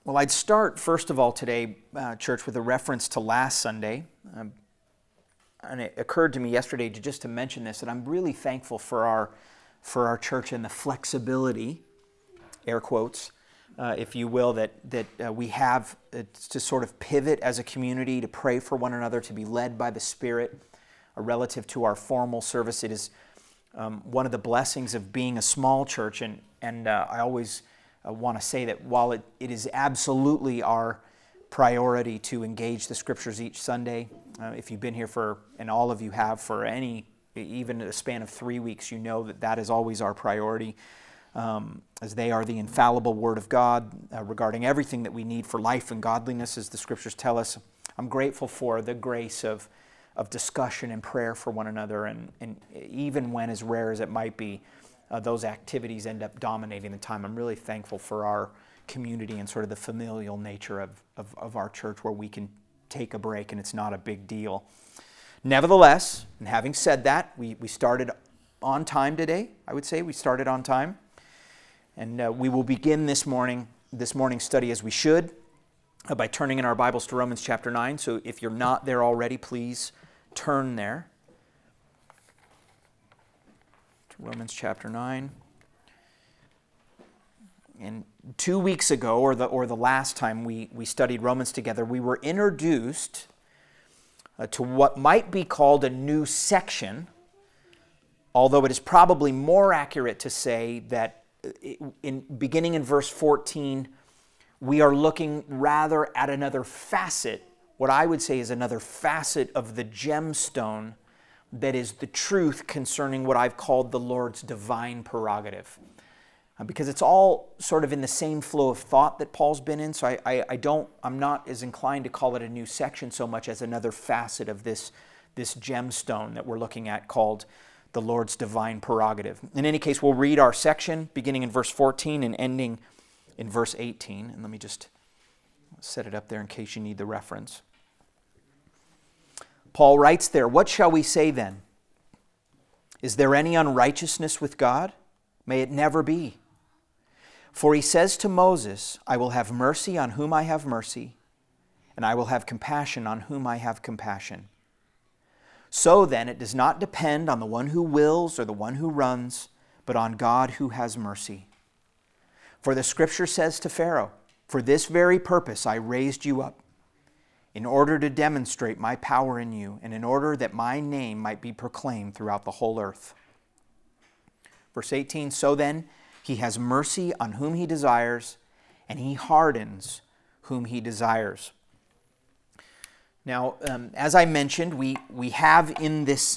Well, I'd start, first of all, today, church, with a reference to last Sunday. And it occurred to me yesterday to mention this, that I'm really thankful for our church and the flexibility, air quotes, if you will, that we have to sort of pivot as a community, to pray for one another, to be led by the Spirit relative to our formal service. It is one of the blessings of being a small church, and I always want to say that while it is absolutely our priority to engage the Scriptures each Sunday, if you've been here and all of you have for even a span of 3 weeks, you know that is always our priority, as they are the infallible Word of God regarding everything that we need for life and godliness, as the Scriptures tell us. I'm grateful for the grace of discussion and prayer for one another, and even when, as rare as it might be, those activities end up dominating the time. I'm really thankful for our community and sort of the familial nature of our church, where we can take a break and it's not a big deal. Nevertheless, and having said that, we started on time today. I would say we started on time. And we will begin this morning's study as we should by turning in our Bibles to Romans chapter 9. So if you're not there already, please turn there. Romans chapter 9. And 2 weeks ago, or the last time we studied Romans together, we were introduced to what might be called a new section, although it is probably more accurate to say that beginning in verse 14, we are looking rather at another facet, what I would say is another facet of the gemstone that is the truth concerning what I've called the Lord's divine prerogative. Because it's all sort of in the same flow of thought that Paul's been in, so I'm not as inclined to call it a new section so much as another facet of this gemstone that we're looking at called the Lord's divine prerogative. In any case, we'll read our section beginning in verse 14 and ending in verse 18. And let me just set it up there in case you need the reference. Paul writes there, "What shall we say then? Is there any unrighteousness with God? May it never be. For he says to Moses, I will have mercy on whom I have mercy, and I will have compassion on whom I have compassion. So then it does not depend on the one who wills or the one who runs, but on God who has mercy. For the Scripture says to Pharaoh, for this very purpose I raised you up, in order to demonstrate my power in you, and in order that my name might be proclaimed throughout the whole earth." Verse 18, "So then he has mercy on whom he desires, and he hardens whom he desires." Now, as I mentioned, we have in this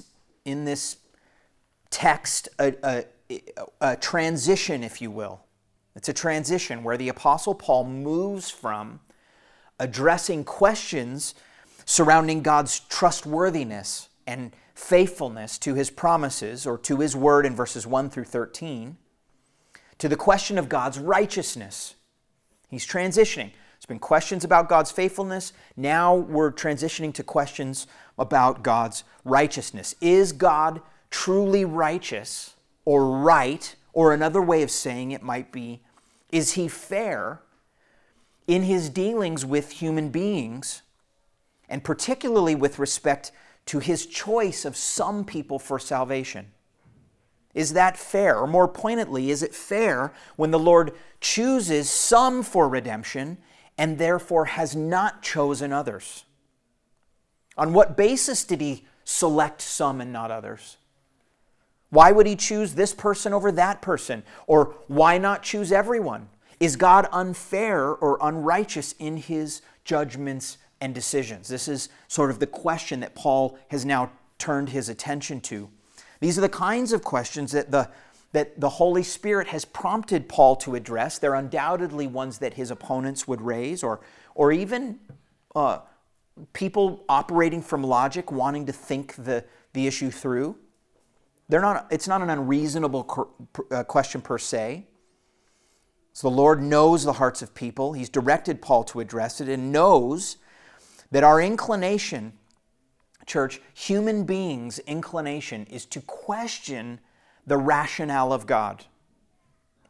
text a transition, if you will. It's a transition where the Apostle Paul moves from addressing questions surrounding God's trustworthiness and faithfulness to His promises or to His word in verses 1 through 13 to the question of God's righteousness. He's transitioning. There's been questions about God's faithfulness. Now we're transitioning to questions about God's righteousness. Is God truly righteous or right? Or another way of saying it might be, is He fair in His dealings with human beings, and particularly with respect to His choice of some people for salvation? Is that fair? Or more pointedly, is it fair when the Lord chooses some for redemption and therefore has not chosen others? On what basis did He select some and not others? Why would He choose this person over that person? Or why not choose everyone? Is God unfair or unrighteous in His judgments and decisions? This is sort of the question that Paul has now turned his attention to. These are the kinds of questions that the Holy Spirit has prompted Paul to address. They're undoubtedly ones that his opponents would raise, or even people operating from logic, wanting to think the issue through. It's not an unreasonable question per se. So the Lord knows the hearts of people. He's directed Paul to address it and knows that our inclination, church, human beings' inclination is to question the rationale of God.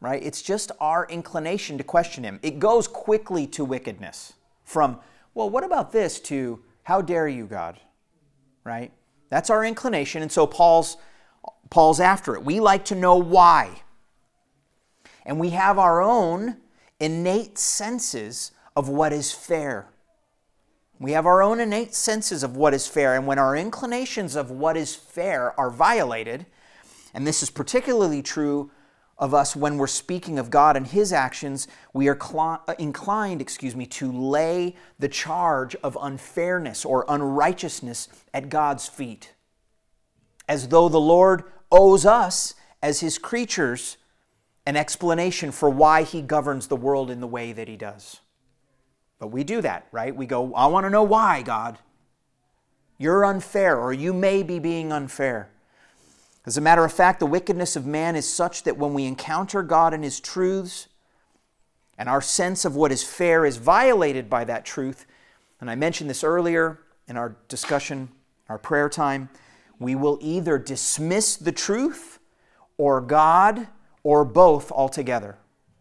right? It's just our inclination to question him. It goes quickly to wickedness. From, well, what about this, to, how dare you, God, right? That's our inclination, and so Paul's after it. We like to know why. And we have our own innate senses of what is fair. We have our own innate senses of what is fair, and when our inclinations of what is fair are violated, and this is particularly true of us when we're speaking of God and His actions, we are inclined, to lay the charge of unfairness or unrighteousness at God's feet, as though the Lord owes us, as His creatures, an explanation for why He governs the world in the way that He does. But we do that, right? We go, I want to know why, God. You're unfair, or you may be being unfair. As a matter of fact, the wickedness of man is such that when we encounter God and His truths, and our sense of what is fair is violated by that truth, and I mentioned this earlier in our discussion, our prayer time, we will either dismiss the truth or God or both altogether.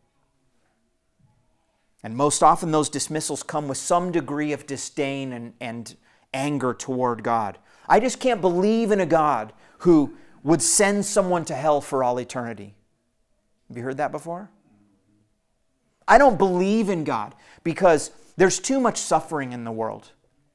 And most often those dismissals come with some degree of disdain and anger toward God. I just can't believe in a God who would send someone to hell for all eternity. Have you heard that before? I don't believe in God because there's too much suffering in the world.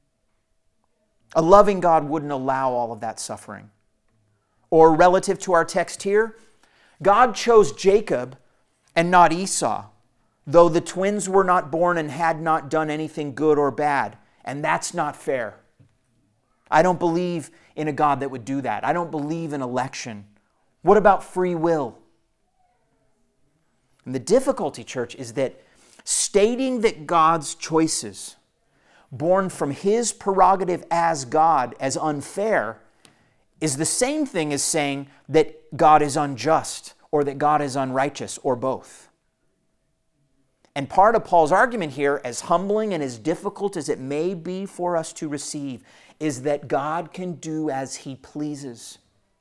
A loving God wouldn't allow all of that suffering. Or relative to our text here, God chose Jacob and not Esau, though the twins were not born and had not done anything good or bad. And that's not fair. I don't believe in a God that would do that. I don't believe in election. What about free will? And the difficulty, church, is that stating that God's choices, born from His prerogative as God, as unfair, is the same thing as saying that God is unjust or that God is unrighteous or both. And part of Paul's argument here, as humbling and as difficult as it may be for us to receive, is that God can do as He pleases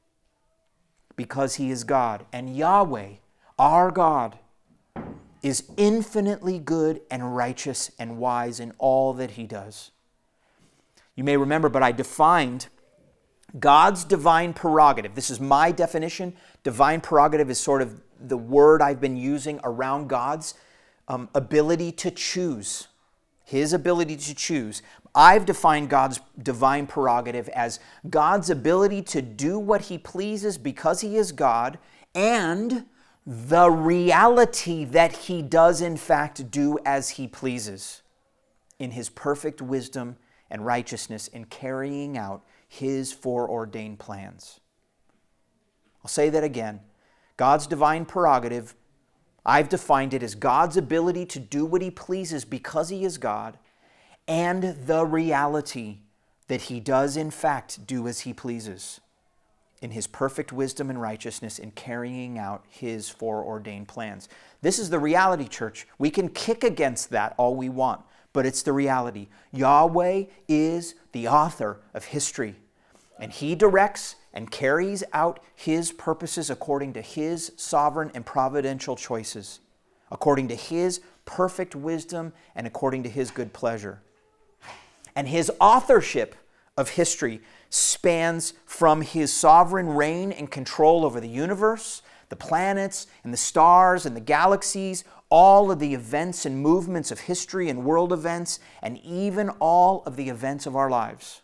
because He is God. And Yahweh, our God, is infinitely good and righteous and wise in all that He does. You may remember, but I defined God's divine prerogative. This is my definition. Divine prerogative is sort of the word I've been using around God's ability to choose. His ability to choose. I've defined God's divine prerogative as God's ability to do what He pleases because He is God, and the reality that He does in fact do as He pleases in His perfect wisdom and righteousness in carrying out His foreordained plans. I'll say that again. God's divine prerogative, I've defined it as God's ability to do what He pleases because He is God, and the reality that He does in fact do as He pleases in His perfect wisdom and righteousness in carrying out His foreordained plans. This is the reality, church. We can kick against that all we want, but it's the reality. Yahweh is the author of history, and He directs and carries out His purposes according to His sovereign and providential choices, according to His perfect wisdom and according to His good pleasure. And His authorship of history spans from His sovereign reign and control over the universe, the planets and the stars and the galaxies, all of the events and movements of history and world events, and even all of the events of our lives.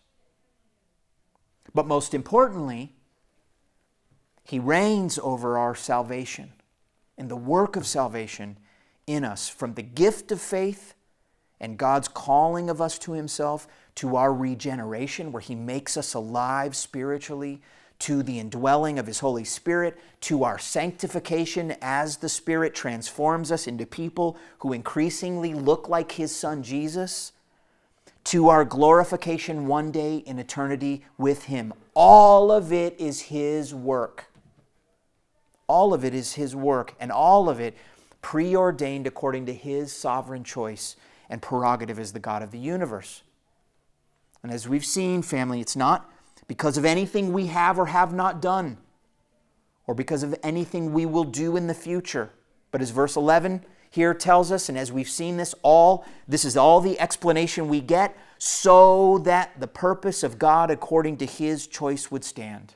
But most importantly, He reigns over our salvation and the work of salvation in us, from the gift of faith and God's calling of us to Himself, to our regeneration, where He makes us alive spiritually, to the indwelling of His Holy Spirit, to our sanctification as the Spirit transforms us into people who increasingly look like His Son Jesus, to our glorification one day in eternity with Him. All of it is His work. All of it is His work, and all of it preordained according to His sovereign choice and prerogative as the God of the universe. And as we've seen, family, it's not because of anything we have or have not done, or because of anything we will do in the future, But as verse 11 here tells us, and as we've seen this is all the explanation we get, so that the purpose of God according to his choice would stand.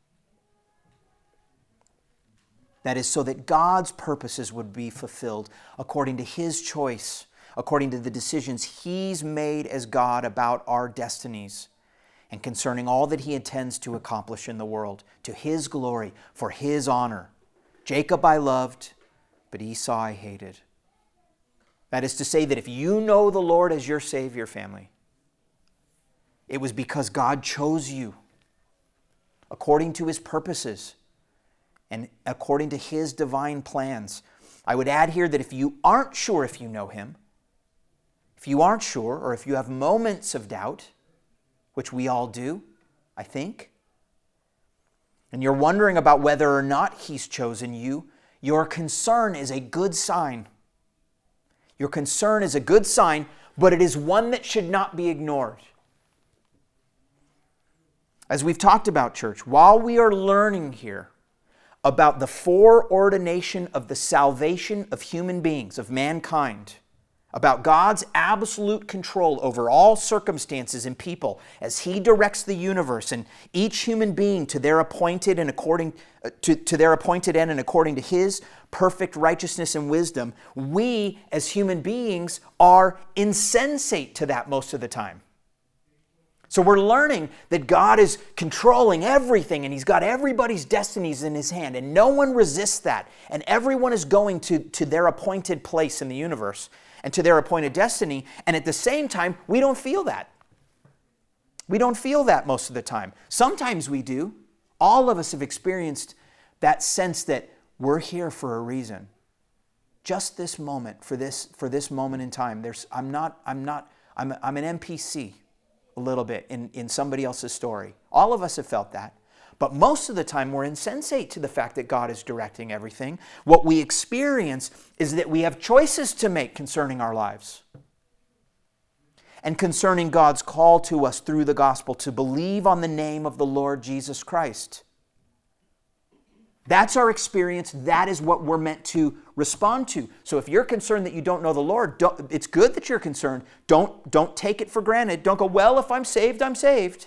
That is, so that God's purposes would be fulfilled according to his choice, according to the decisions he's made as God about our destinies and concerning all that he intends to accomplish in the world, to his glory, for his honor. Jacob I loved, but Esau I hated. That is to say that if you know the Lord as your Savior, family, it was because God chose you according to his purposes and according to his divine plans. I would add here that if you aren't sure if you know him, if you aren't sure, or if you have moments of doubt, which we all do, I think, and you're wondering about whether or not he's chosen you, your concern is a good sign. Your concern is a good sign, but it is one that should not be ignored. As we've talked about, church, while we are learning here about the foreordination of the salvation of human beings, of mankind, about God's absolute control over all circumstances and people as he directs the universe and each human being to their appointed and according to their appointed end and according to his perfect righteousness and wisdom, we as human beings are insensate to that most of the time. So we're learning that God is controlling everything and he's got everybody's destinies in his hand and no one resists that. And everyone is going to their appointed place in the universe and to their appointed destiny. And at the same time, we don't feel that. We don't feel that most of the time. Sometimes we do. All of us have experienced that sense that we're here for a reason. Just this moment, for this moment in time. I'm an NPC. A little bit in somebody else's story. All of us have felt that. But most of the time we're insensate to the fact that God is directing everything. What we experience is that we have choices to make concerning our lives and concerning God's call to us through the gospel to believe on the name of the Lord Jesus Christ. That's our experience. That is what we're meant to respond to. So if you're concerned that you don't know the Lord, it's good that you're concerned. Don't take it for granted. Don't go, well, if I'm saved, I'm saved.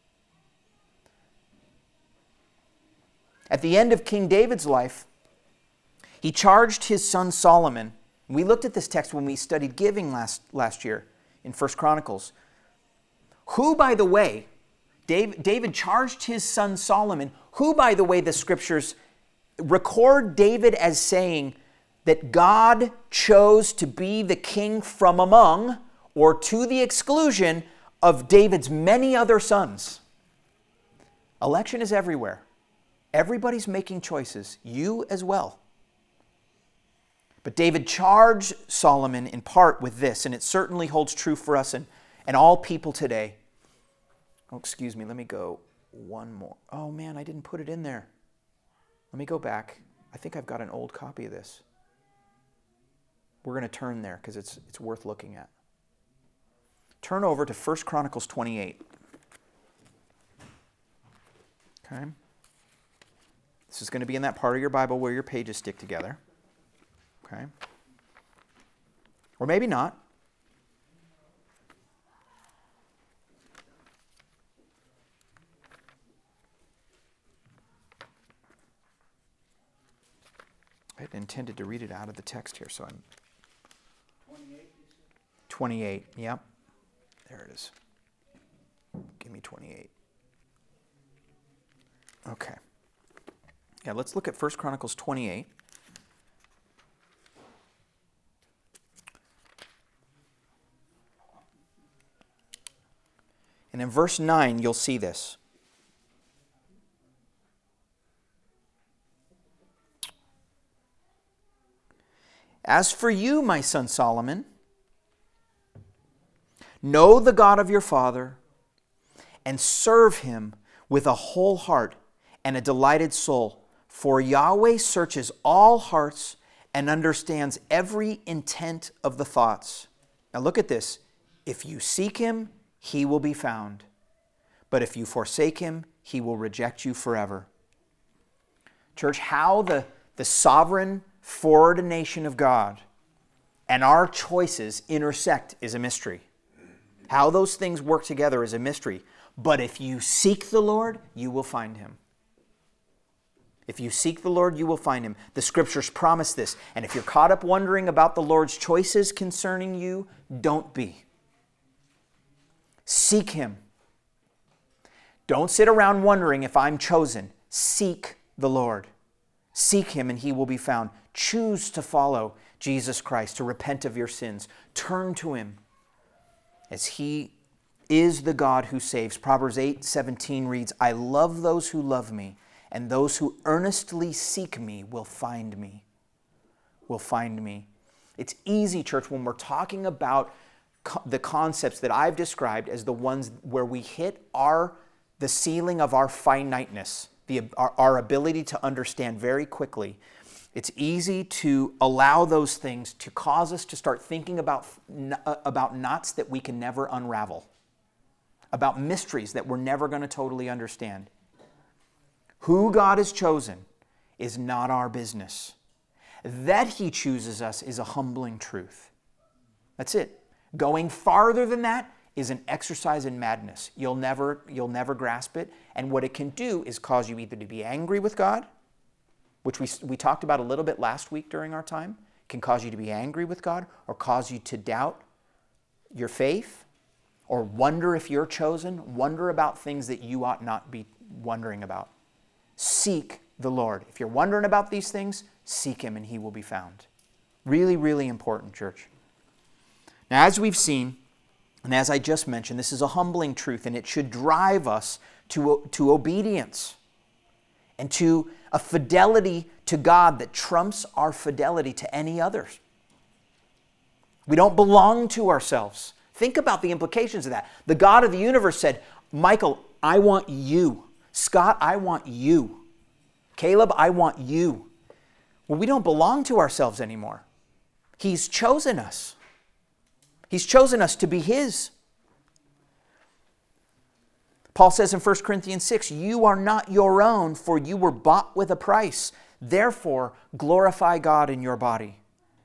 At the end of King David's life, he charged his son Solomon. We looked at this text when we studied giving last year in 1 Chronicles. Who, by the way, David charged his son Solomon, who, by the way, the scriptures record David as saying that God chose to be the king from among, or to the exclusion, of David's many other sons. Election is everywhere. Everybody's making choices, you as well. But David charged Solomon in part with this, and it certainly holds true for us and all people today. Oh, excuse me, let me go one more. Oh man, I didn't put it in there. Let me go back. I think I've got an old copy of this. We're going to turn there because it's worth looking at. Turn over to 1 Chronicles 28. Okay. This is going to be in that part of your Bible where your pages stick together. Okay. Or maybe not. I had intended to read it out of the text here, so I'm... 28, yep. There it is. Give me 28. Okay. Yeah, let's look at 1 Chronicles 28. And in verse 9, you'll see this. As for you, my son Solomon, know the God of your father and serve him with a whole heart and a delighted soul. For Yahweh searches all hearts and understands every intent of the thoughts. Now look at this. If you seek him, he will be found. But if you forsake him, he will reject you forever. Church, how the sovereign foreordination of God and our choices intersect is a mystery. How those things work together is a mystery. But if you seek the Lord, you will find Him. If you seek the Lord, you will find Him. The Scriptures promise this. And if you're caught up wondering about the Lord's choices concerning you, don't be. Seek Him. Don't sit around wondering if I'm chosen. Seek the Lord. Seek Him and He will be found. Choose to follow Jesus Christ, to repent of your sins. Turn to Him as He is the God who saves. Proverbs 8:17 reads, I love those who love me, and those who earnestly seek me will find me. Will find me. It's easy, church, when we're talking about the concepts that I've described as the ones where we hit the ceiling of our finiteness, our ability to understand very quickly. It's easy to allow those things to cause us to start thinking about knots that we can never unravel, about mysteries that we're never going to totally understand. Who God has chosen is not our business. That He chooses us is a humbling truth. That's it. Going farther than that is an exercise in madness. You'll never grasp it. And what it can do is cause you either to be angry with God, which we talked about a little bit last week during our time. It can cause you to be angry with God or cause you to doubt your faith or wonder if you're chosen, wonder about things that you ought not be wondering about. Seek the Lord. If you're wondering about these things, seek Him and He will be found. Really, really important, church. Now, as we've seen, and as I just mentioned, this is a humbling truth, and it should drive us to obedience and to a fidelity to God that trumps our fidelity to any others. We don't belong to ourselves. Think about the implications of that. The God of the universe said, Michael, I want you. Scott, I want you. Caleb, I want you. Well, we don't belong to ourselves anymore. He's chosen us. He's chosen us to be His. Paul says in 1 Corinthians 6, you are not your own, for you were bought with a price. Therefore, glorify God in your body.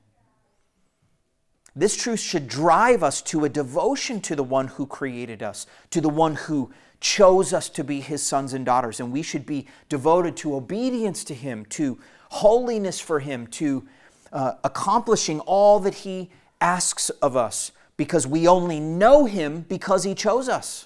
This truth should drive us to a devotion to the one who created us, to the one who chose us to be His sons and daughters. And we should be devoted to obedience to Him, to holiness for Him, to accomplishing all that He asks of us, because we only know Him because He chose us,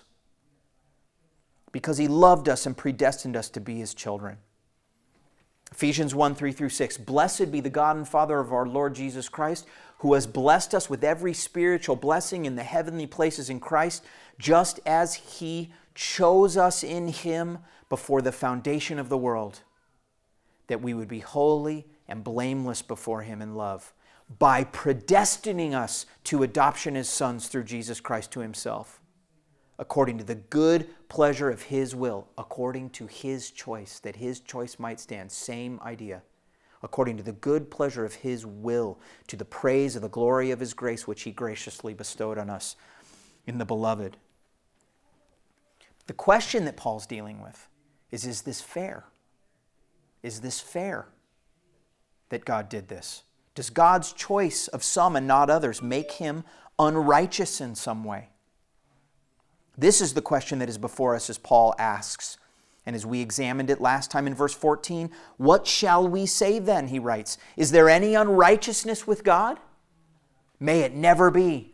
because He loved us and predestined us to be His children. Ephesians 1:3-6, Blessed be the God and Father of our Lord Jesus Christ, who has blessed us with every spiritual blessing in the heavenly places in Christ, just as He chose us in Him before the foundation of the world, that we would be holy and blameless before Him in love, by predestining us to adoption as sons through Jesus Christ to Himself, according to the good pleasure of His will, according to His choice, that His choice might stand. Same idea. According to the good pleasure of His will, to the praise of the glory of His grace, which He graciously bestowed on us in the Beloved. The question that Paul's dealing with is this fair? Is this fair that God did this? Does God's choice of some and not others make Him unrighteous in some way? This is the question that is before us as Paul asks. And as we examined it last time in verse 14, what shall we say then, he writes? Is there any unrighteousness with God? May it never be.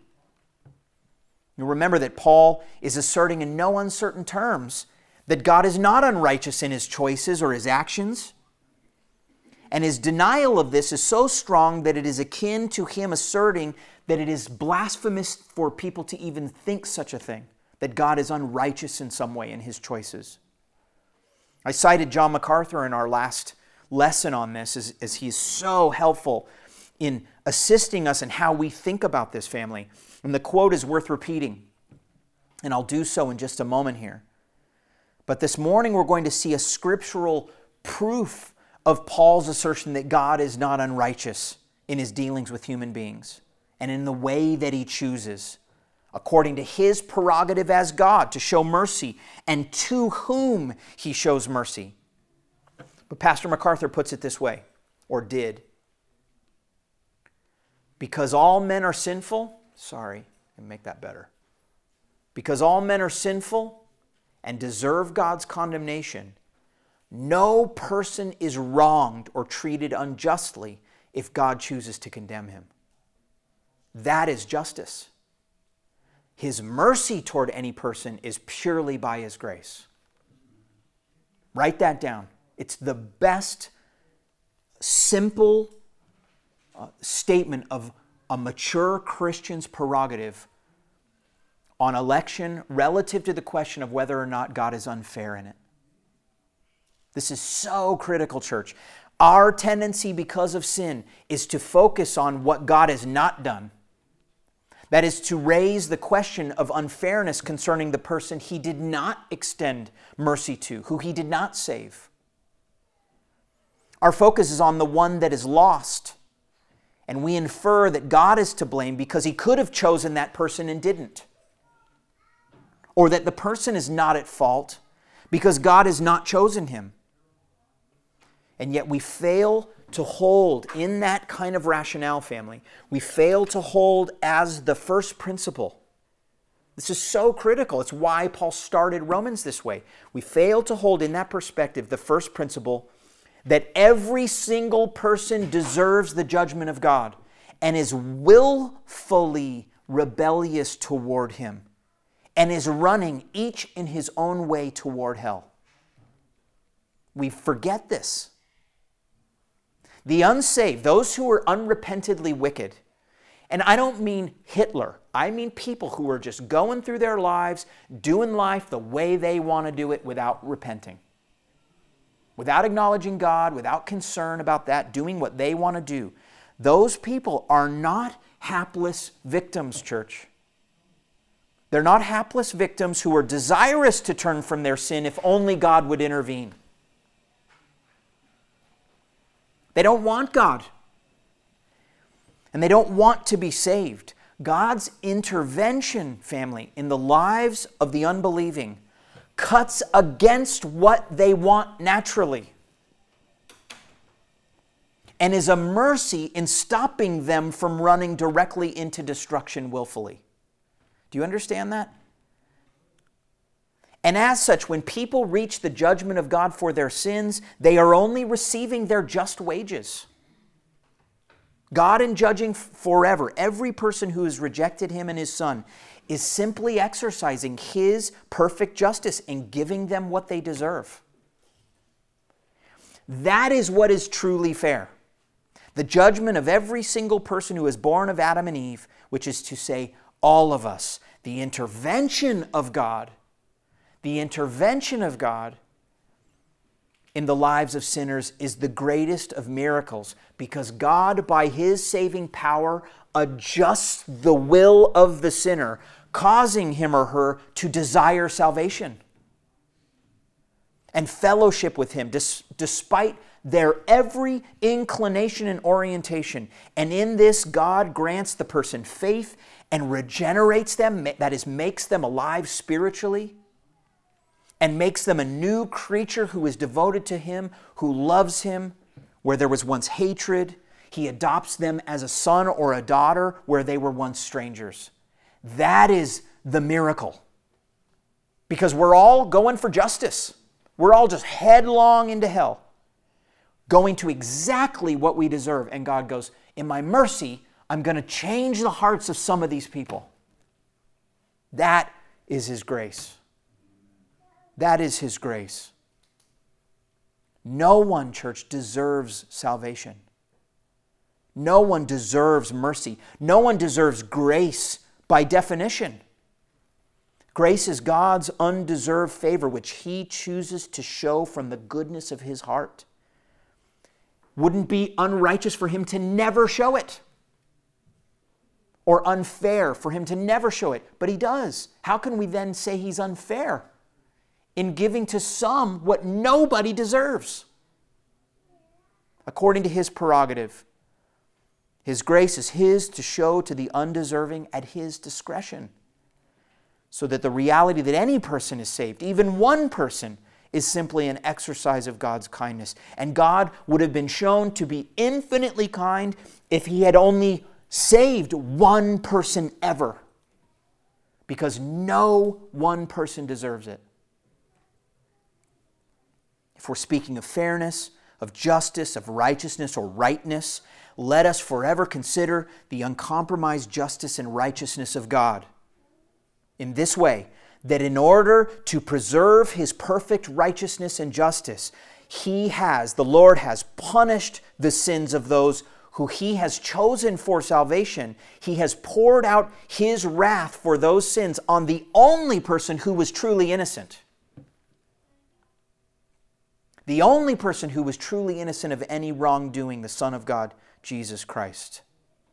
You remember that Paul is asserting in no uncertain terms that God is not unrighteous in His choices or His actions. And his denial of this is so strong that it is akin to him asserting that it is blasphemous for people to even think such a thing, that God is unrighteous in some way in His choices. I cited John MacArthur in our last lesson on this as he is so helpful in assisting us in how we think about this, family. And the quote is worth repeating, and I'll do so in just a moment here. But this morning we're going to see a scriptural proof of Paul's assertion that God is not unrighteous in His dealings with human beings and in the way that He chooses, according to His prerogative as God, to show mercy, and to whom He shows mercy. But Pastor MacArthur puts it this way, or did. Because all men are sinful, sorry, and make that better. Because all men are sinful and deserve God's condemnation, no person is wronged or treated unjustly if God chooses to condemn him. That is justice. His mercy toward any person is purely by His grace. Write that down. It's the best, simple statement of a mature Christian's prerogative on election relative to the question of whether or not God is unfair in it. This is so critical, church. Our tendency because of sin is to focus on what God has not done. That is to raise the question of unfairness concerning the person He did not extend mercy to, who He did not save. Our focus is on the one that is lost, and we infer that God is to blame because He could have chosen that person and didn't. Or that the person is not at fault because God has not chosen him. And yet we fail to hold in that kind of rationale, family. We fail to hold as the first principle. This is so critical. It's why Paul started Romans this way. We fail to hold in that perspective the first principle that every single person deserves the judgment of God and is willfully rebellious toward Him and is running each in his own way toward hell. We forget this. The unsaved, those who are unrepentantly wicked, and I don't mean Hitler, I mean people who are just going through their lives, doing life the way they want to do it without repenting. Without acknowledging God, without concern about that, doing what they want to do. Those people are not hapless victims, church. They're not hapless victims who are desirous to turn from their sin if only God would intervene. They don't want God. And they don't want to be saved. God's intervention, family, in the lives of the unbelieving cuts against what they want naturally and is a mercy in stopping them from running directly into destruction willfully. Do you understand that? And as such, when people reach the judgment of God for their sins, they are only receiving their just wages. God, in judging forever every person who has rejected Him and His Son, is simply exercising His perfect justice and giving them what they deserve. That is what is truly fair. The judgment of every single person who is born of Adam and Eve, which is to say, all of us. The intervention of God in the lives of sinners is the greatest of miracles because God, by His saving power, adjusts the will of the sinner, causing him or her to desire salvation and fellowship with Him despite their every inclination and orientation. And in this, God grants the person faith and regenerates them, that is, makes them alive spiritually, and makes them a new creature who is devoted to Him, who loves Him, where there was once hatred. He adopts them as a son or a daughter where they were once strangers. That is the miracle. Because we're all going for justice. We're all just headlong into hell, going to exactly what we deserve. And God goes, in my mercy, I'm going to change the hearts of some of these people. That is His grace. That is His grace. No one, church, deserves salvation. No one deserves mercy. No one deserves grace by definition. Grace is God's undeserved favor, which He chooses to show from the goodness of His heart. Wouldn't be unrighteous for Him to never show it, or unfair for Him to never show it, but He does. How can we then say He's unfair in giving to some what nobody deserves? According to His prerogative, His grace is His to show to the undeserving at His discretion, so that the reality that any person is saved, even one person, is simply an exercise of God's kindness. And God would have been shown to be infinitely kind if He had only saved one person ever, because no one person deserves it. If we're speaking of fairness, of justice, of righteousness or rightness, let us forever consider the uncompromised justice and righteousness of God in this way, that in order to preserve His perfect righteousness and justice, the Lord has punished the sins of those who He has chosen for salvation. He has poured out His wrath for those sins on the only person who was truly innocent. The only person who was truly innocent of any wrongdoing, the Son of God, Jesus Christ.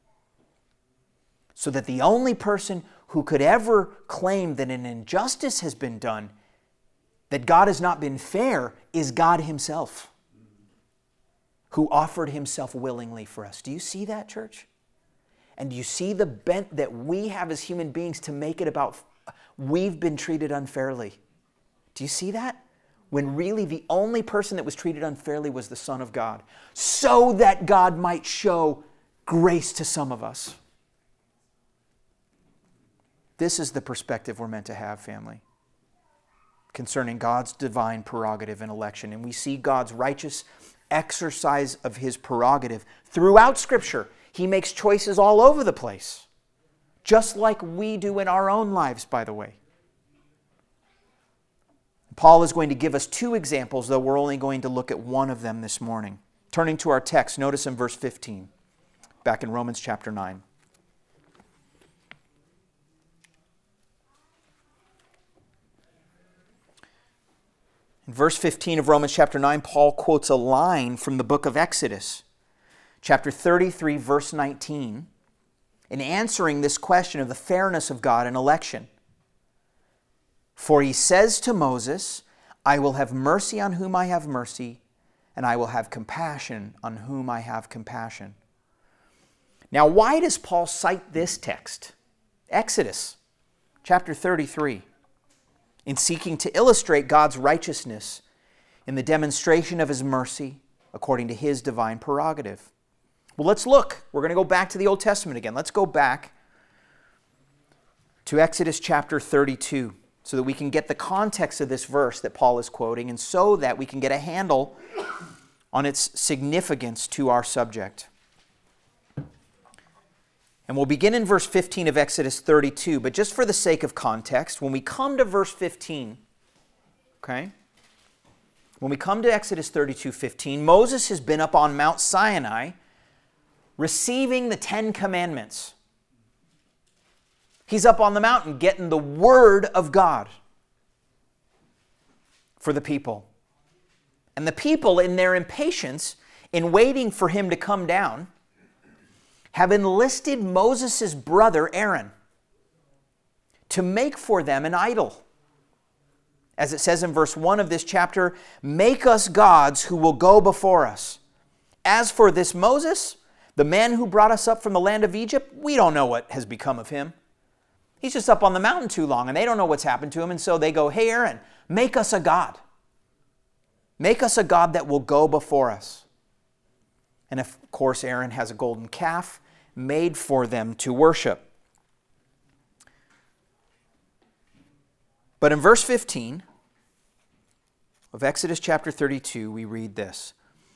So that the only person who could ever claim that an injustice has been done, that God has not been fair, is God Himself, who offered Himself willingly for us. Do you see that, church? And do you see the bent that we have as human beings to make it about we've been treated unfairly? Do you see that? When really the only person that was treated unfairly was the Son of God, so that God might show grace to some of us. This is the perspective we're meant to have, family, concerning God's divine prerogative in election. And we see God's righteous exercise of His prerogative throughout Scripture. He makes choices all over the place, just like we do in our own lives, by the way. Paul is going to give us two examples, though we're only going to look at one of them this morning. Turning to our text, notice in verse 15, back in Romans chapter 9. In verse 15 of Romans chapter 9, Paul quotes a line from the book of Exodus, chapter 33, verse 19, in answering this question of the fairness of God in election. For He says to Moses, I will have mercy on whom I have mercy, and I will have compassion on whom I have compassion. Now, why does Paul cite this text, Exodus chapter 33, in seeking to illustrate God's righteousness in the demonstration of His mercy according to His divine prerogative? Well, let's look. We're going to go back to the Old Testament again. Let's go back to Exodus chapter 32. So that we can get the context of this verse that Paul is quoting, and so that we can get a handle on its significance to our subject. And we'll begin in verse 15 of Exodus 32, but just for the sake of context, when we come to verse 15, okay? When we come to Exodus 32:15, Moses has been up on Mount Sinai receiving the 10 Commandments. He's up on the mountain getting the Word of God for the people. And the people, in their impatience, in waiting for Him to come down, have enlisted Moses' brother Aaron to make for them an idol. As it says in verse 1 of this chapter, make us gods who will go before us. As for this Moses, the man who brought us up from the land of Egypt, we don't know what has become of him. He's just up on the mountain too long, and they don't know what's happened to him. And so they go, hey, Aaron, make us a god. Make us a god that will go before us. And of course, Aaron has a golden calf made for them to worship. But in verse 15 of Exodus chapter 32, we read this.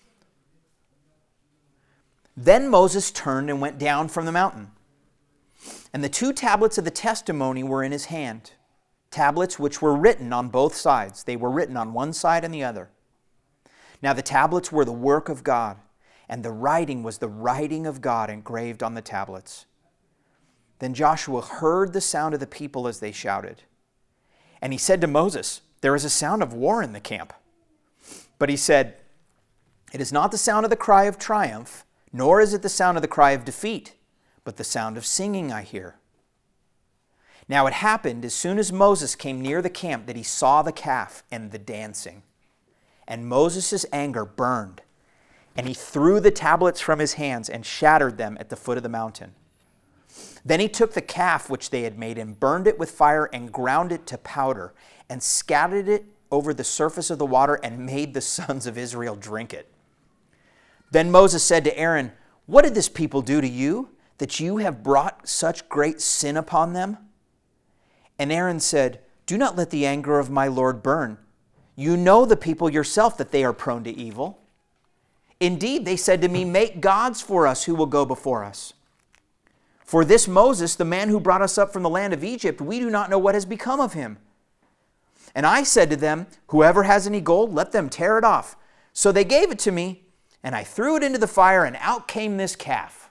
Then Moses turned and went down from the mountain. And the 2 tablets of the testimony were in his hand, tablets which were written on both sides. They were written on one side and the other. Now the tablets were the work of God, and the writing was the writing of God engraved on the tablets. Then Joshua heard the sound of the people as they shouted. And he said to Moses, there is a sound of war in the camp. But he said, it is not the sound of the cry of triumph, nor is it the sound of the cry of defeat, but the sound of singing I hear. Now it happened as soon as Moses came near the camp that he saw the calf and the dancing. And Moses' anger burned, and he threw the tablets from his hands and shattered them at the foot of the mountain. Then he took the calf which they had made and burned it with fire and ground it to powder and scattered it over the surface of the water and made the sons of Israel drink it. Then Moses said to Aaron, what did this people do to you, that you have brought such great sin upon them?" And Aaron said, "Do not let the anger of my Lord burn. You know the people yourself, that they are prone to evil. Indeed, they said to me, 'Make gods for us who will go before us.' For this Moses, the man who brought us up from the land of Egypt, we do not know what has become of him. And I said to them, 'Whoever has any gold, let them tear it off.' So they gave it to me, and I threw it into the fire, and out came this calf."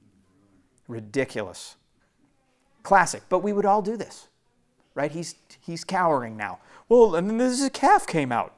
Ridiculous. Classic, but we would all do this, right? He's cowering now. Well, and then this calf came out.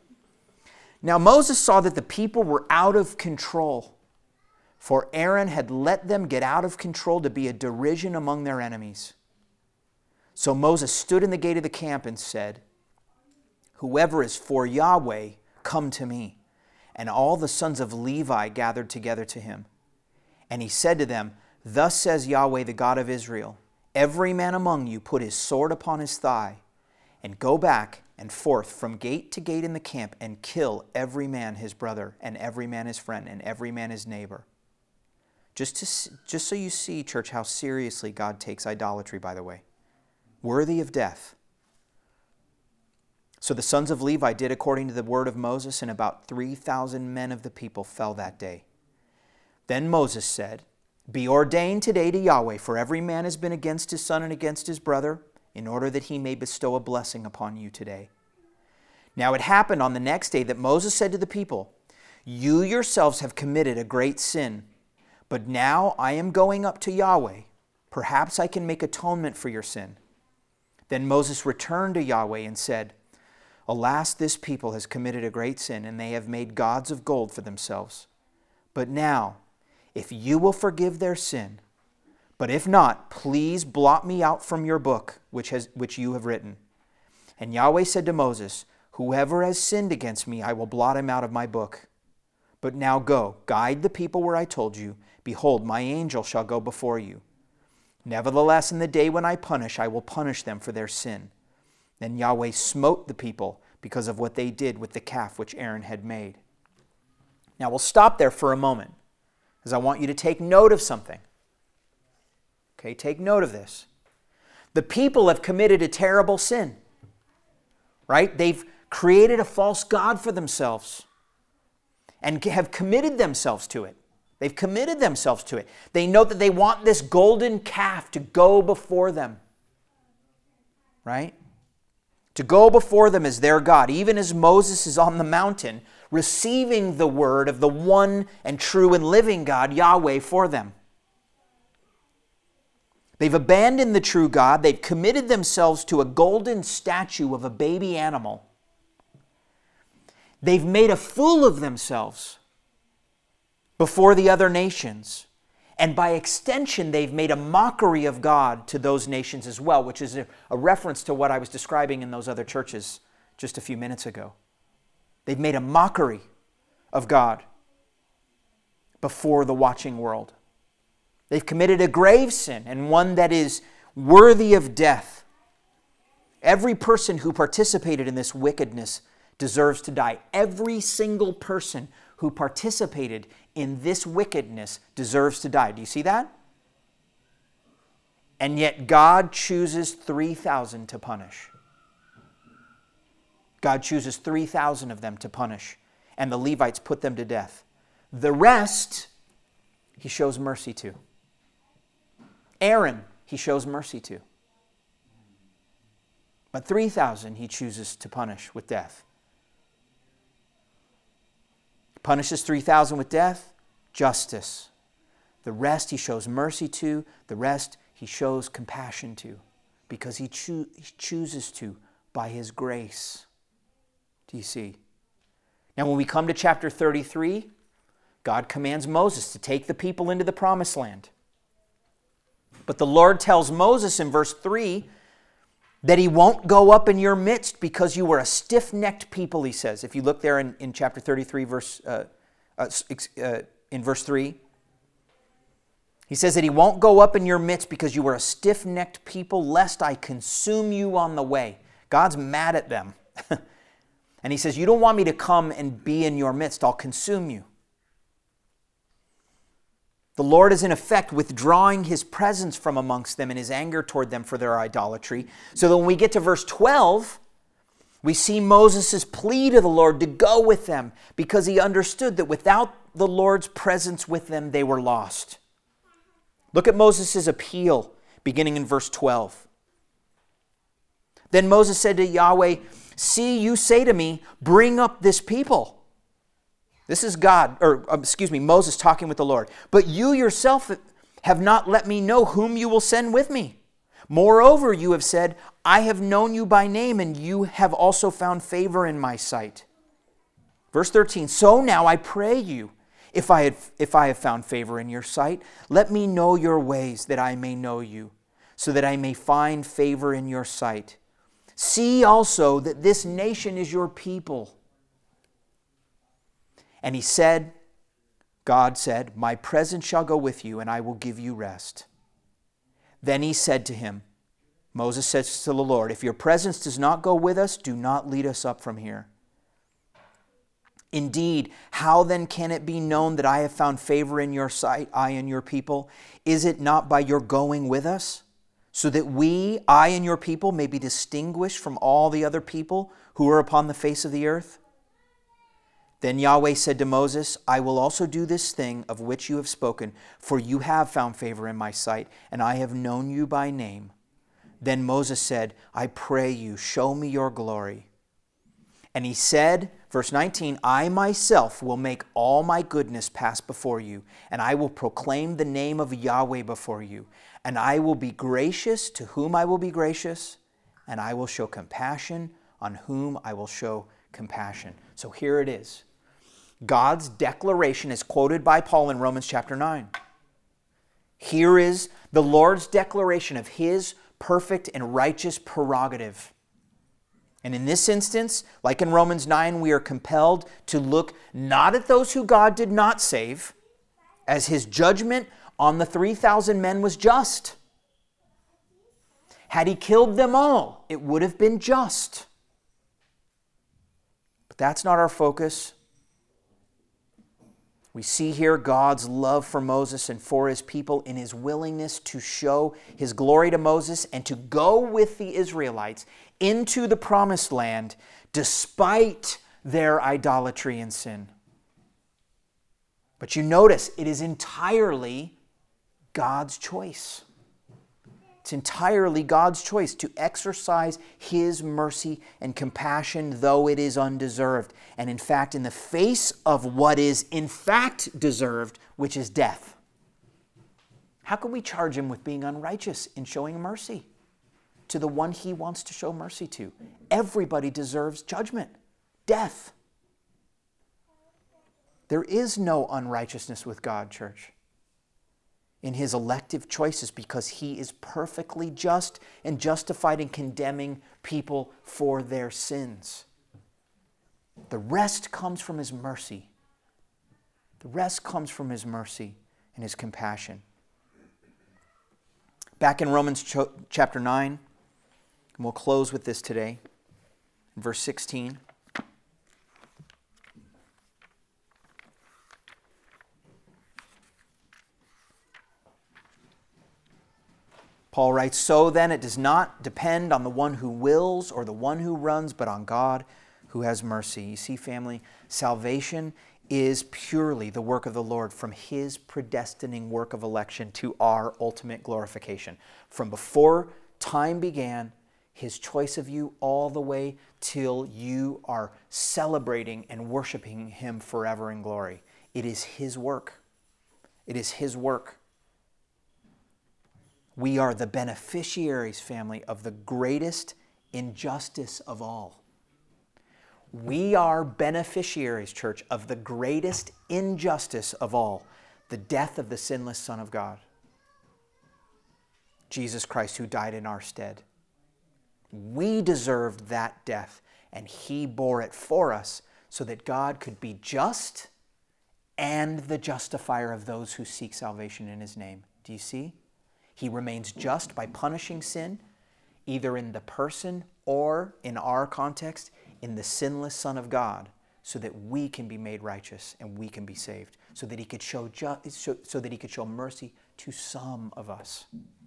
Now Moses saw that the people were out of control, for Aaron had let them get out of control to be a derision among their enemies. So Moses stood in the gate of the camp and said, "Whoever is for Yahweh, come to me." And all the sons of Levi gathered together to him. And he said to them, "Thus says Yahweh, the God of Israel, every man among you put his sword upon his thigh, and go back and forth from gate to gate in the camp, and kill every man his brother, and every man his friend, and every man his neighbor." Just so you see, church, how seriously God takes idolatry, by the way. Worthy of death. So the sons of Levi did according to the word of Moses, and about 3,000 men of the people fell that day. Then Moses said, "Be ordained today to Yahweh, for every man has been against his son and against his brother, in order that he may bestow a blessing upon you today." Now it happened on the next day that Moses said to the people, "You yourselves have committed a great sin, but now I am going up to Yahweh. Perhaps I can make atonement for your sin." Then Moses returned to Yahweh and said, "Alas, this people has committed a great sin, and they have made gods of gold for themselves. But now, if you will forgive their sin, but if not, please blot me out from your book, which you have written." And Yahweh said to Moses, "Whoever has sinned against me, I will blot him out of my book. But now go, guide the people where I told you. Behold, my angel shall go before you. Nevertheless, in the day when I punish, I will punish them for their sin." Then Yahweh smote the people because of what they did with the calf which Aaron had made. Now we'll stop there for a moment, because I want you to take note of something. Okay, take note of this. The people have committed a terrible sin, right? They've created a false god for themselves and have committed themselves to it. They've committed themselves to it. They know that they want this golden calf to go before them, right? To go before them as their God, even as Moses is on the mountain receiving the word of the one and true and living God, Yahweh, for them. They've abandoned the true God. They've committed themselves to a golden statue of a baby animal. They've made a fool of themselves before the other nations. And by extension, they've made a mockery of God to those nations as well, which is a reference to what I was describing in those other churches just a few minutes ago. They've made a mockery of God before the watching world. They've committed a grave sin, and one that is worthy of death. Every person who participated in this wickedness deserves to die. Every single person who participated in this wickedness deserves to die. Do you see that? And yet God chooses 3,000 to punish. God chooses 3,000 of them to punish, and the Levites put them to death. The rest, he shows mercy to. Aaron, he shows mercy to. But 3,000 he chooses to punish with death. He punishes 3,000 with death, justice. The rest he shows mercy to. The rest he shows compassion to, because he chooses to by his grace. Do you see? Now when we come to chapter 33, God commands Moses to take the people into the promised land. But the Lord tells Moses in verse 3 that he won't go up in your midst because you were a stiff-necked people, he says. If you look there in chapter 33, in verse 3, he says that he won't go up in your midst because you were a stiff-necked people, lest I consume you on the way. God's mad at them. And he says, you don't want me to come and be in your midst. I'll consume you. The Lord is in effect withdrawing his presence from amongst them and his anger toward them for their idolatry. So that when we get to verse 12, we see Moses' plea to the Lord to go with them because he understood that without the Lord's presence with them, they were lost. Look at Moses' appeal beginning in verse 12. Then Moses said to Yahweh, "See, you say to me, bring up this people." This is Moses talking with the Lord. "But you yourself have not let me know whom you will send with me. Moreover, you have said, I have known you by name, and you have also found favor in my sight." Verse 13, "So now I pray you, if I have found favor in your sight, let me know your ways that I may know you, so that I may find favor in your sight. See also that this nation is your people." And God said, "My presence shall go with you, and I will give you rest." Then he said to him, Moses says to the Lord, "If your presence does not go with us, do not lead us up from here. Indeed, how then can it be known that I have found favor in your sight, I and your people? Is it not by your going with us, so that I and your people may be distinguished from all the other people who are upon the face of the earth?" Then Yahweh said to Moses, "I will also do this thing of which you have spoken, for you have found favor in my sight, and I have known you by name." Then Moses said, "I pray you, show me your glory." And he said, verse 19, "I myself will make all my goodness pass before you, and I will proclaim the name of Yahweh before you. And I will be gracious to whom I will be gracious, and I will show compassion on whom I will show compassion." So here it is. God's declaration is quoted by Paul in Romans chapter 9. Here is the Lord's declaration of his perfect and righteous prerogative. And in this instance, like in Romans 9, we are compelled to look not at those who God did not save, as his judgment on the 3,000 men was just. Had he killed them all, it would have been just. But that's not our focus. We see here God's love for Moses and for his people in his willingness to show his glory to Moses and to go with the Israelites into the promised land despite their idolatry and sin. But you notice it is entirely God's choice. It's entirely God's choice to exercise his mercy and compassion, though it is undeserved. And in fact, in the face of what is in fact deserved, which is death. How can we charge him with being unrighteous in showing mercy to the one he wants to show mercy to? Everybody deserves judgment, death. There is no unrighteousness with God, church, in his elective choices, because he is perfectly just and justified in condemning people for their sins. The rest comes from his mercy. The rest comes from his mercy and his compassion. Back in Romans chapter 9, and we'll close with this today, verse 16. Paul writes, "So then it does not depend on the one who wills or the one who runs, but on God who has mercy." You see, family, salvation is purely the work of the Lord from his predestining work of election to our ultimate glorification. From before time began, his choice of you all the way till you are celebrating and worshiping him forever in glory. It is his work. It is his work. We are the beneficiaries, family, of the greatest injustice of all. We are beneficiaries, church, of the greatest injustice of all, the death of the sinless Son of God, Jesus Christ, who died in our stead. We deserved that death, and he bore it for us so that God could be just and the justifier of those who seek salvation in his name. Do you see? He remains just by punishing sin, either in the person or, in our context, in the sinless Son of God, so that we can be made righteous and we can be saved, so that he could show so that he could show mercy to some of us.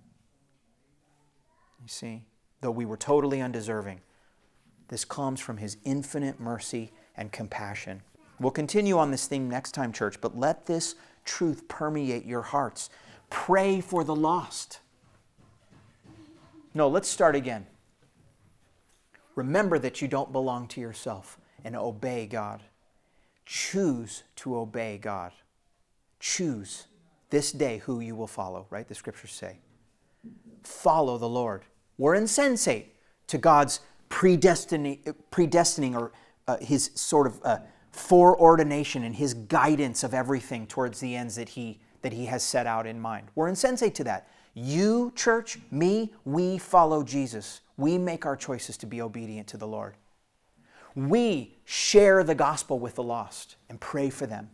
You see, though we were totally undeserving, this comes from his infinite mercy and compassion. We'll continue on this theme next time, church, but let this truth permeate your hearts. Pray for the lost. No, let's start again. Remember that you don't belong to yourself and obey God. Choose to obey God. Choose this day who you will follow, right? The scriptures say. Follow the Lord. We're insensate to God's predestining or his sort of foreordination and his guidance of everything towards the ends that he has set out in mind. We're insensate to that. You, church, me, we follow Jesus. We make our choices to be obedient to the Lord. We share the gospel with the lost and pray for them.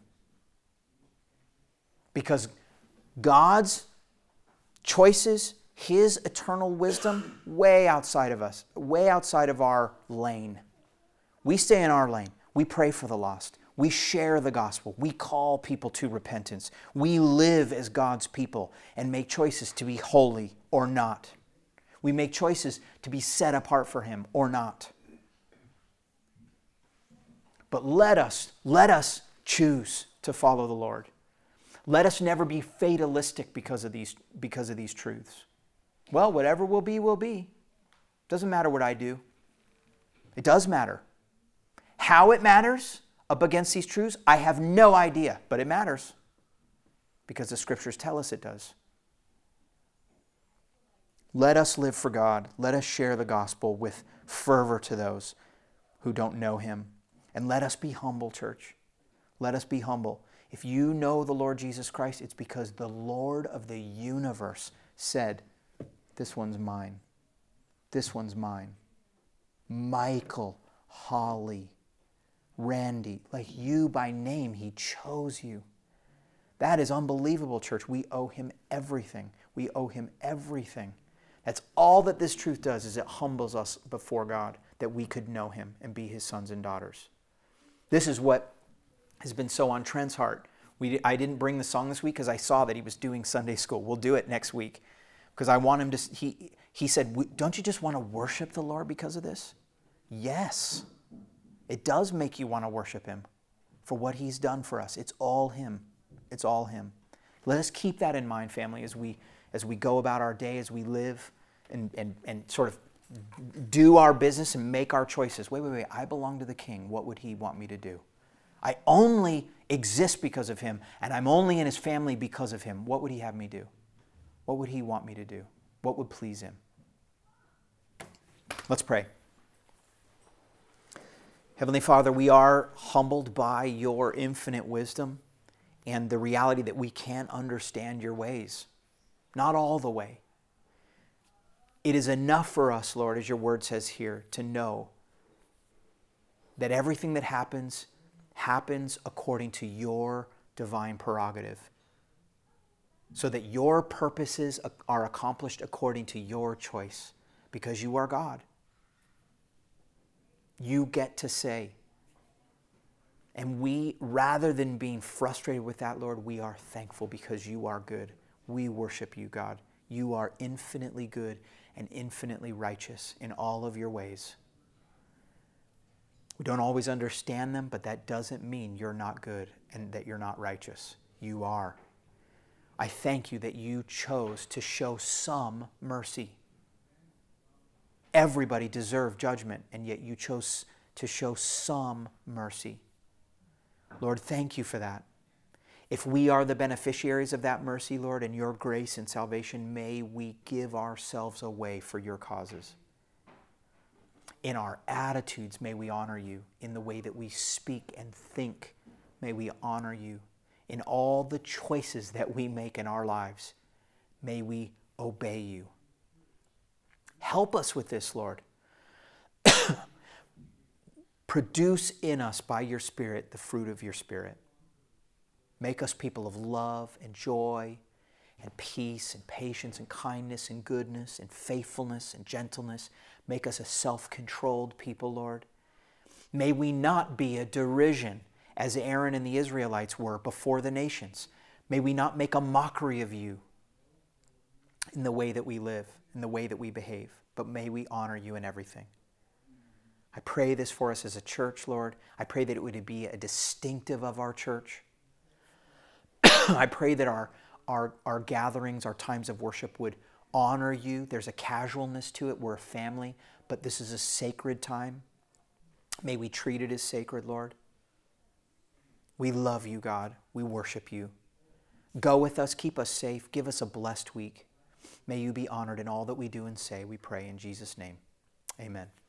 Because God's choices, his eternal wisdom, way outside of us, way outside of our lane. We stay in our lane. We pray for the lost. We share the gospel. We call people to repentance. We live as God's people and make choices to be holy or not. We make choices to be set apart for him or not. But let us choose to follow the Lord. Let us never be fatalistic because of these truths. Well, whatever will be, will be. Doesn't matter what I do. It does matter. How it matters up against these truths, I have no idea, but it matters because the scriptures tell us it does. Let us live for God. Let us share the gospel with fervor to those who don't know him. And let us be humble, church. Let us be humble. If you know the Lord Jesus Christ, it's because the Lord of the universe said, this one's mine. This one's mine. Michael, Holly, Randy, like you by name, he chose you. That is unbelievable, church. We owe him everything. We owe him everything. That's all that this truth does, is it humbles us before God, that we could know him and be his sons and daughters. This is what has been so on Trent's heart. I didn't bring the song this week because I saw that he was doing Sunday school. We'll do it next week because I want him to, he said, don't you just want to worship the Lord because of this? Yes. It does make you want to worship him for what he's done for us. It's all him. It's all him. Let us keep that in mind, family, as we go about our day, as we live and sort of do our business and make our choices. Wait. I belong to the King. What would he want me to do? I only exist because of him, and I'm only in his family because of him. What would he have me do? What would he want me to do? What would please him? Let's pray. Heavenly Father, we are humbled by your infinite wisdom and the reality that we can't understand your ways. Not all the way. It is enough for us, Lord, as your word says here, to know that everything that happens according to your divine prerogative, so that your purposes are accomplished according to your choice, because you are God. You get to say. And we, rather than being frustrated with that, Lord, we are thankful because you are good. We worship you, God. You are infinitely good and infinitely righteous in all of your ways. We don't always understand them, but that doesn't mean you're not good and that you're not righteous. You are. I thank you that you chose to show some mercy. Everybody deserved judgment, and yet you chose to show some mercy. Lord, thank you for that. If we are the beneficiaries of that mercy, Lord, and your grace and salvation, may we give ourselves away for your causes. In our attitudes, may we honor you. In the way that we speak and think, may we honor you. In all the choices that we make in our lives, may we obey you. Help us with this, Lord. Produce in us by your Spirit the fruit of your Spirit. Make us people of love and joy and peace and patience and kindness and goodness and faithfulness and gentleness. Make us a self-controlled people, Lord. May we not be a derision as Aaron and the Israelites were before the nations. May we not make a mockery of you in the way that we live, in the way that we behave, but may we honor you in everything. I pray this for us as a church, Lord. I pray that it would be a distinctive of our church. I pray that our gatherings, our times of worship would honor you. There's a casualness to it. We're a family, but this is a sacred time. May we treat it as sacred, Lord. We love you, God. We worship you. Go with us. Keep us safe. Give us a blessed week. May you be honored in all that we do and say, we pray in Jesus' name. Amen.